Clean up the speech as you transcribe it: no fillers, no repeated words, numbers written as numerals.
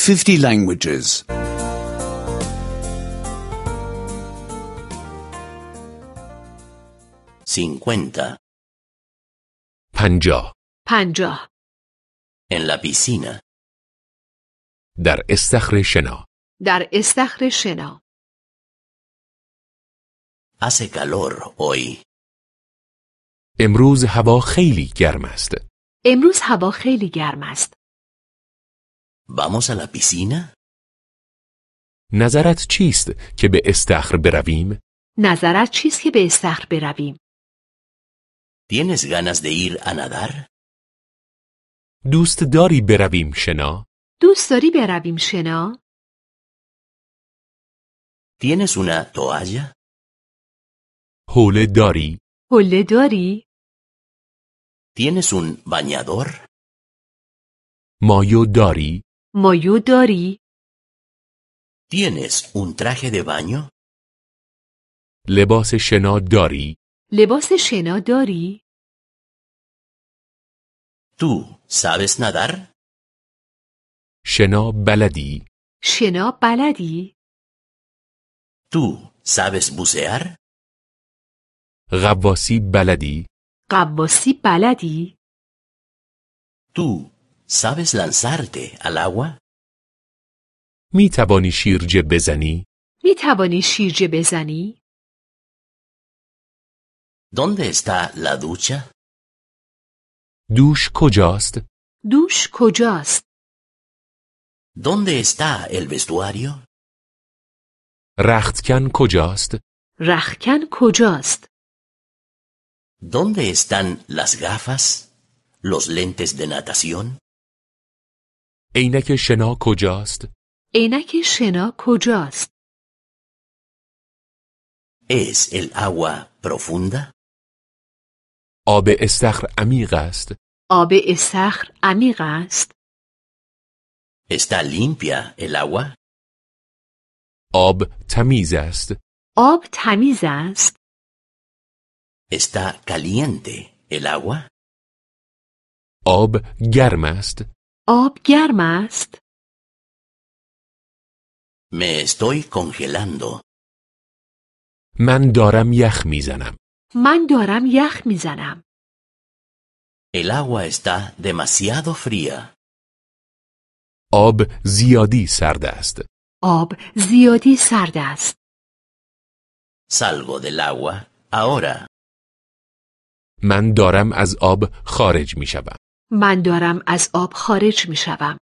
50 languages. 50. 50. En la piscina. در استخر شنا. در استخر شنا. Hace calor hoy. امروز هوا خیلی گرم است. امروز هوا خیلی گرم است. ¿Vamos a la piscina? نظرت چیست که به استخر برویم؟ نظرت چیست که به استخر برویم؟ ¿Tienes ganas de ir a nadar? دوست داری برویم شنا؟ دوست داری برویم شنا؟ ¿Tienes una toalla? حوله داری؟ حوله داری؟ ¿Tienes un bañador? مایو داری؟ مایو داری؟ ¿Tienes un traje de baño? لباس شنا داری؟ لباس شنا داری؟ ¿Tú sabes nadar? شنا بلدی؟ شنا بلدی؟ ¿Tú sabes bucear? غواصی بلدی؟ غواصی بلدی؟ ¿Tú sabes lanzarte al agua? می توانی شیرجه بزنی؟ می توانی شیرجه بزنی؟ ¿Dónde está la ducha? دوش کجاست؟ دوش کجاست؟ ¿Dónde está el vestuario? رختکن کجاست؟ رختکن کجاست؟ ¿Dónde están las gafas? ¿Los lentes de natación? عینک شنا کجاست؟ عینک شنا کجاست؟ ¿Es el agua profunda? آب استخر عمیق است. آب استخر عمیق است. ¿Está limpia el agua? آب تمیز است. آب تمیز است. ¿Está caliente el agua? آب گرم است. آب گرم است. Me estoy congelando. من دارم یخ میزنم. من دارم یخ میزنم. El agua está demasiado fría. آب زیادی سرد است. آب زیادی سرد است. Salgo del agua ahora. من دارم از آب خارج میشوم. من دارم از آب خارج میشوم.